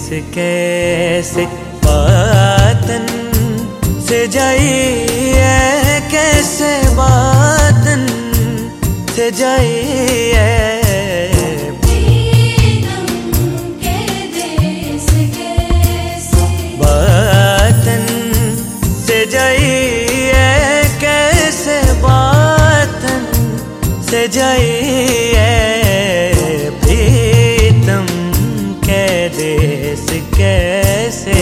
कैसे बातन से जाइए, कैसे बातन से जाइए, बातन से जाइए, कैसे बातन से जाइए, प्रीतम के देश कैसे।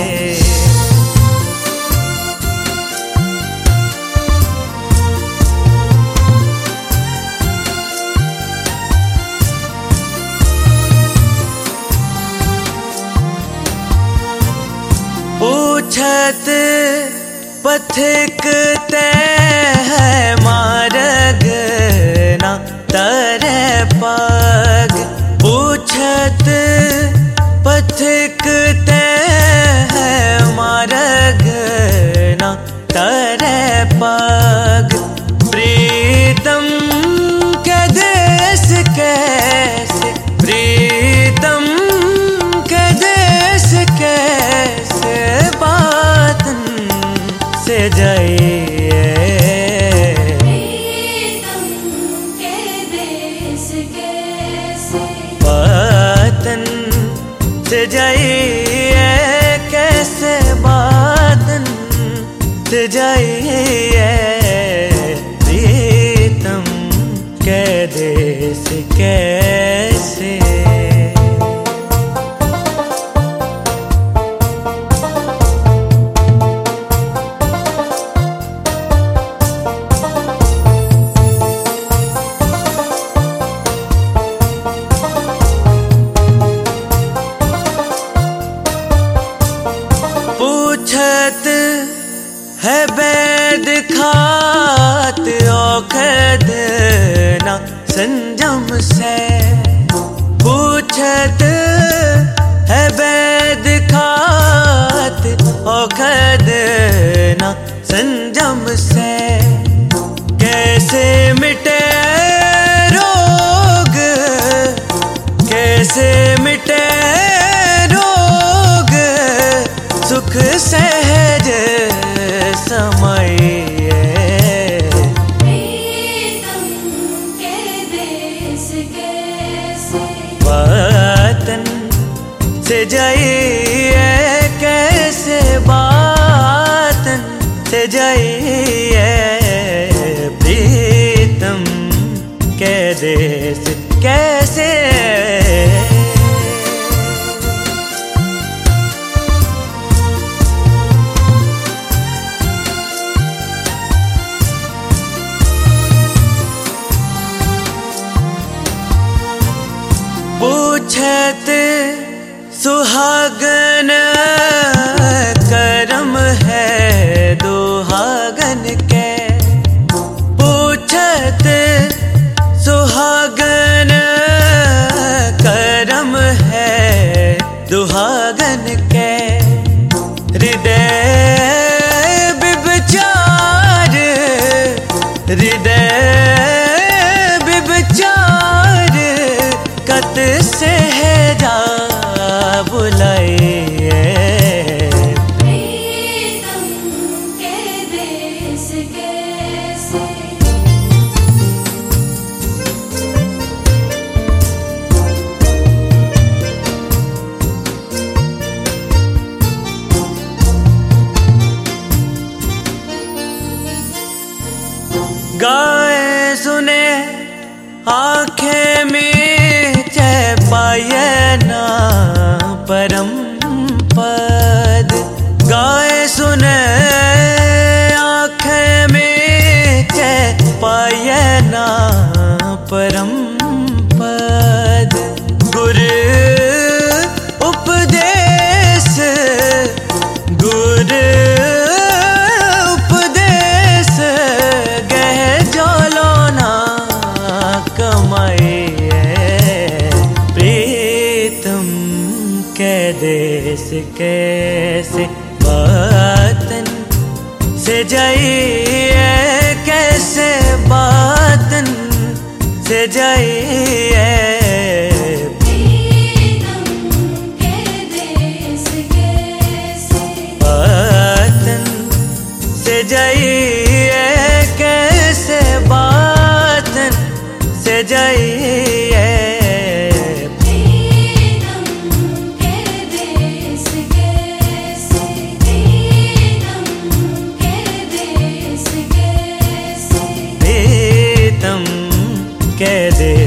पूछत पथिक तय है मार्ग ना तरे पाग, पूछत पथिक तय है मार्ग ना तरे पाग, प्रीतम के देश कैसे, प्रीतम के देश कैसे बातन से जाइए, प्रीतम के देश कैसे बातन से जाइए, कैसे बातन से जाइए, प्रीतम के देश कैसे। पूछत है वैद खात औखद ना संजम से, पूछत है वैद खात औखद ना संजम से, कैसे मिटे रोग, कैसे मिटे रोग, सुख सहज समाइए, प्रीतम के देश कैसे बातन से जाइए, कैसे बातन से जाइए, प्रीतम के देश कैसे। पूछत सुहागन करम है दुहागन के, पूछत सुहागन करम है दुहागन के, हृदय विचार, हृदय विचार, कत से है जा बुलाइए, प्रीतम के देश कैसे गाए सुने आंखें में चै पाए ना परम पद, गाए सुने आंखें में चै पाए ना परम पद, गुर उपदेश, गुर उपदेश गह जोलो ना कमाइए, प्रीतम के देश कैसे बातन से जाइए, कैसे बातन से जाइए, प्रीतम के देश से जाइए कैसे बातन से जाइए। प्रीतम के देश